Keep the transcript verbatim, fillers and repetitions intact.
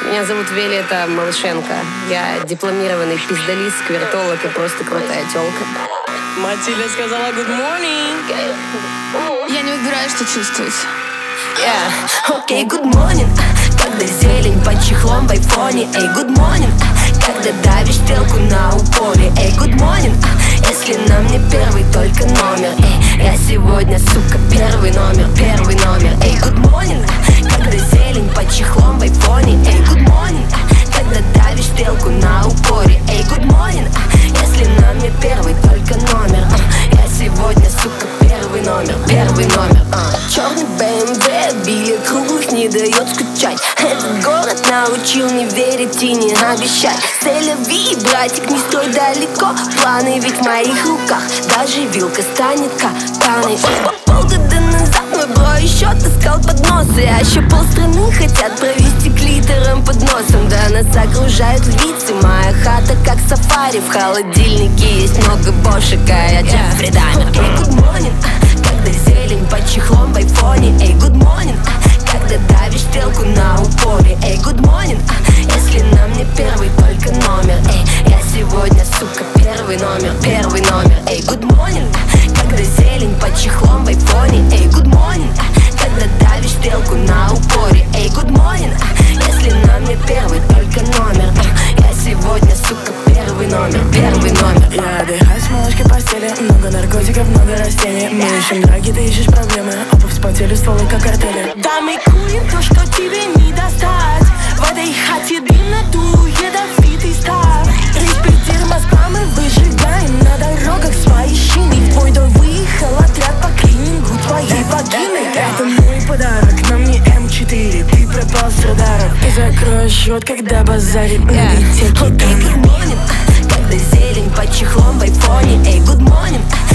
Меня зовут Виолетта Малышенко. Я дипломированный пиздолист, сквертолог и просто крутая тёлка. Матильда сказала good morning. Я не выбираю, что чувствовать. Yeah. Окей, okay, good morning. Когда зелень под чехлом в айфоне. Эй, hey, good morning. Когда давишь стрелку на упоре. Эй, hey, good morning. Если на мне первый только номер. Эй, я сегодня, сука, первый номер, первый номер. Эй, hey, good morning. Когда зелень под чехлом в айфоне. Эй, hey, good morning. Когда давишь стрелку на упоре. Эй, hey, good morning. Если на мне первый только номер. Я сегодня, сука, первый номер, первый номер. Черный бэ эм вэ, обилие круглых не дает скучать. Этот город научил не верить и не обещать. Селяви, братик, не стой далеко. Планы ведь в моих руках. Даже вилка станет катаной. Полгода назад мой бро еще таскал подносы. А еще полстраны хотят провести клитором под носом. Да нас окружают львицы. Моя хата как сафари. В холодильнике есть много бошек, а я Джеффри Даммер. Эй, good morning. Когда зелень под чехлом в айфоне. Эй, good morning. Когда давишь стрелку на упоре. Эй, good morning. Если на мне первый только номер. Эй, я сегодня, сука, первый номер, первый номер. Эй, good morning. Когда зелень под чехлом в айфоне. Эй, good morning. Когда давишь стрелку на упоре. Эй, good morning. Если на мне первый только номер. Я сегодня, сука, первый номер, первый номер. Я отдыхаю с малышкой в постели. Много наркотиков, много растений. Мы ищем драги, ты ищешь проблемы. Оба вспотели стволы, как картели. Да мы курим то, что тебе не достать. В этой хате дым надую, ядовитый стар. Респектир Москва, мы выжигаем на дорогах свои шины. В твой дом выехал отряд по клинингу твоей вагины. Это мой подарок, на мне эм четыре. Ты пропал с радаров. И закрой счет, когда базарит на yeah. Окей, okay, good morning. Когда зелень под чехлом в айфоне. Эй, good morning.